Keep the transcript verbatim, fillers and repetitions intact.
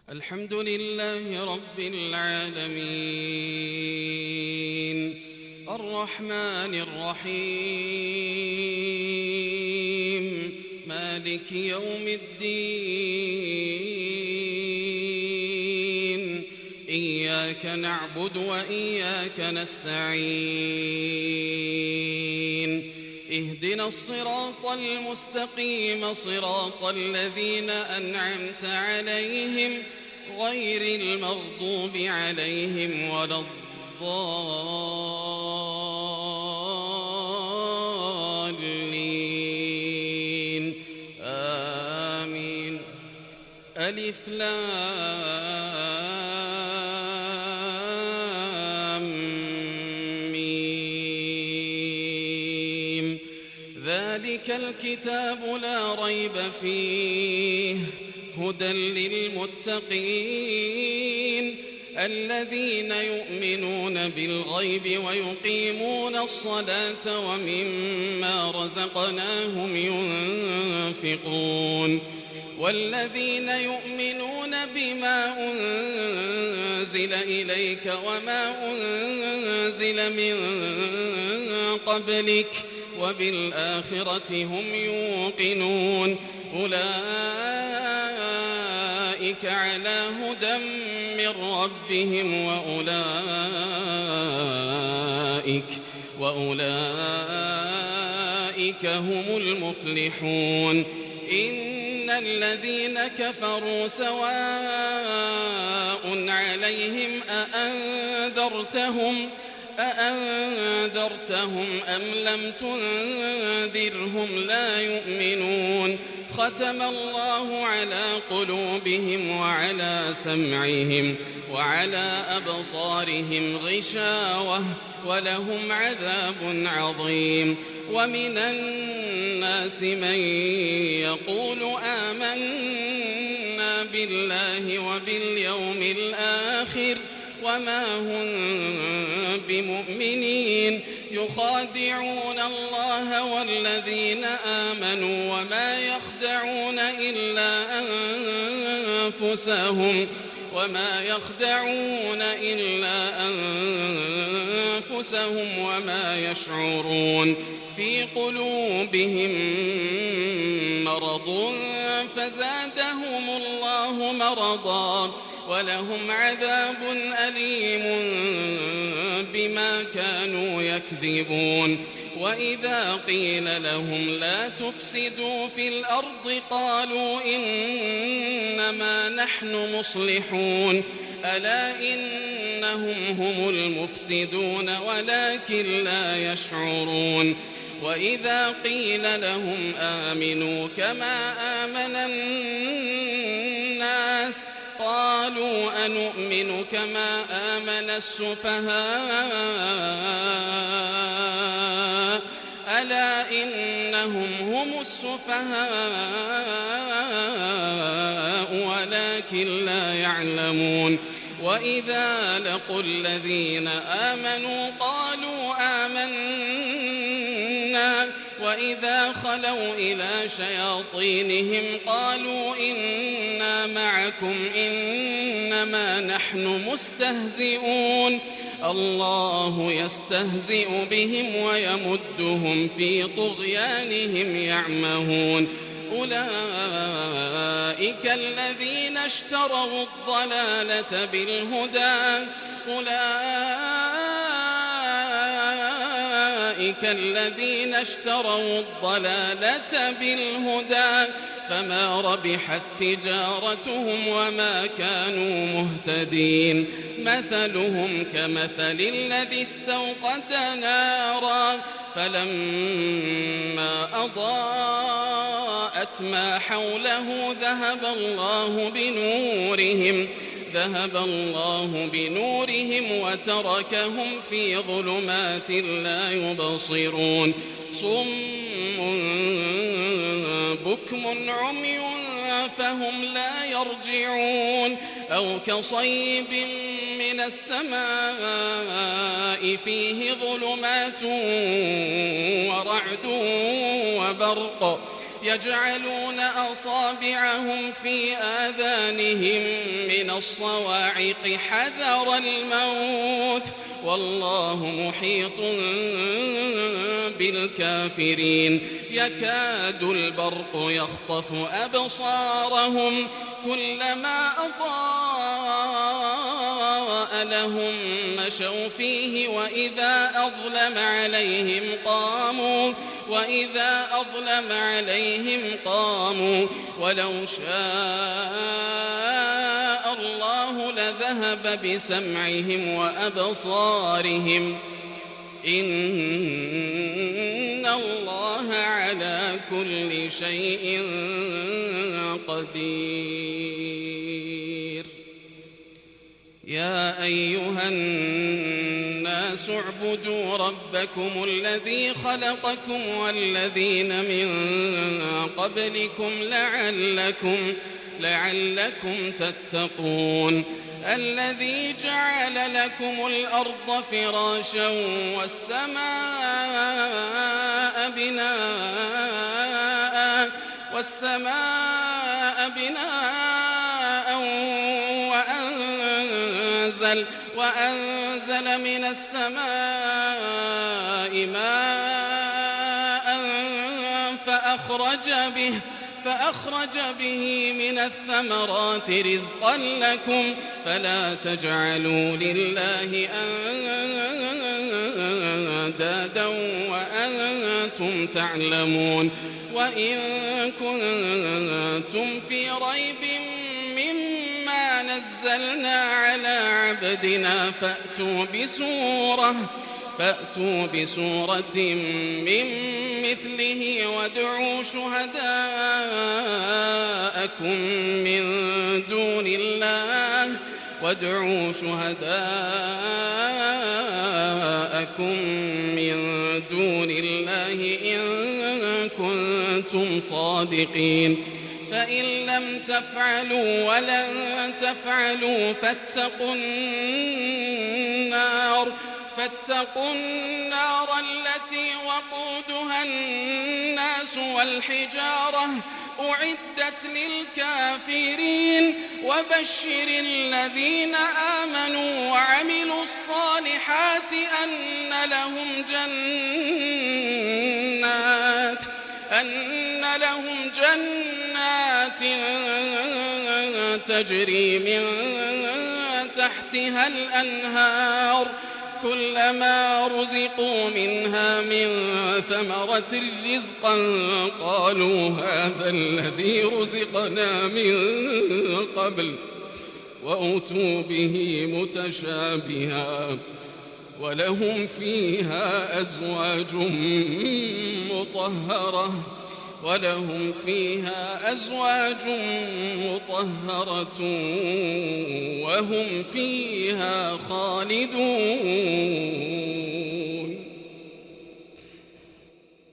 الحمد لله رب العالمين الرحمن الرحيم مالك يوم الدين إياك نعبد وإياك نستعين اهدنا الصراط المستقيم صراط الذين أنعمت عليهم غير المغضوب عليهم ولا الضالين آمين. ألف لام ميم ذلك الكتاب لا ريب فيه هدى للمتقين الذين يؤمنون بالغيب ويقيمون الصلاة ومما رزقناهم ينفقون والذين يؤمنون بما أنزل إليك وما أنزل من قبلك وبالآخرة هم يوقنون أولئك على هدى من ربهم وأولئك, وأولئك هم المفلحون إن الذين كفروا سواء عليهم أأنذرتهم أأنذرتهم أم لم تنذرهم لا يؤمنون ختم الله على قلوبهم وعلى سمعهم وعلى أبصارهم غشاوة ولهم عذاب عظيم ومن الناس من يقول آمنا بالله وباليوم الآخر وما هم بمؤمنين يخادعون الله والذين آمنوا وما يخدعون إلا أنفسهم وما يخدعون إلا أنفسهم وما يشعرون في قلوبهم مرض فزادهم الله مرضا ولهم عذاب أليم بما كانوا يكذبون وإذا قيل لهم لا تفسدوا في الأرض قالوا إنما نحن مصلحون ألا إنهم هم المفسدون ولكن لا يشعرون وإذا قيل لهم آمنوا كما آمن الناس قالوا أنؤمن كما آمن السفهاء ألا إنهم هم السفهاء ولكن لا يعلمون وإذا لقوا الذين آمنوا قالوا آمنا وإذا خلوا إلى شياطينهم قالوا إنا معكم إنما نحن مستهزئون الله يستهزئ بهم ويمدهم في طغيانهم يعمهون أولئك الذين اشتروا الضلالة بالهدى أولئك الذين اشتروا الضلالة بالهدى فما ربحت تجارتهم وما كانوا مهتدين مثلهم كمثل الذي استوقد نارا فلما أضاءت ما حوله ذهب الله بنورهم ذهب الله بنورهم وتركهم في ظلمات لا يبصرون صم بكم عمي فهم لا يرجعون أو كصيب من السماء فيه ظلمات ورعد وبرق يجعلون أصابعهم في آذانهم من الصواعق حذر الموت والله محيط بالكافرين يكاد البرق يخطف أبصارهم كلما أضاء لهم مشوا فيه وإذا أظلم عليهم قاموا وإذا أظلم عليهم قاموا ولو شاء الله لذهب بسمعهم وأبصارهم إن الله على كل شيء قدير يا أيها الناس اعبدوا ربكم الذي خلقكم والذين من قبلكم لعلكم, لعلكم تتقون الذي جعل لكم الأرض فراشا والسماء بناء والسماء بناء وأنزل, وأنزل من السماء ماء فأخرج به فأخرج به من الثمرات رزقا لكم فلا تجعلوا لله أندادا وأنتم تعلمون وإن كنتم في ريب مما نزلنا على عبدنا فأتوا بسورة فأتوا بسورة من مثله وادعوا شهداءكم من دون الله وادعوا شهداءكم من دون الله إن كنتم صادقين فإن لم تفعلوا ولن تفعلوا فاتقوا النار فاتقوا النار التي وقودها الناس والحجارة أعدت للكافرين وبشر الذين آمنوا وعملوا الصالحات أن لهم جنات أن لهم جنات تجري من تحتها الأنهار كلما رزقوا منها من ثمرة رزقا قالوا هذا الذي رزقنا من قبل وأتوا به متشابها ولهم فيها أزواج مطهرة ولهم فيها أزواج مطهرة وهم فيها خالدون.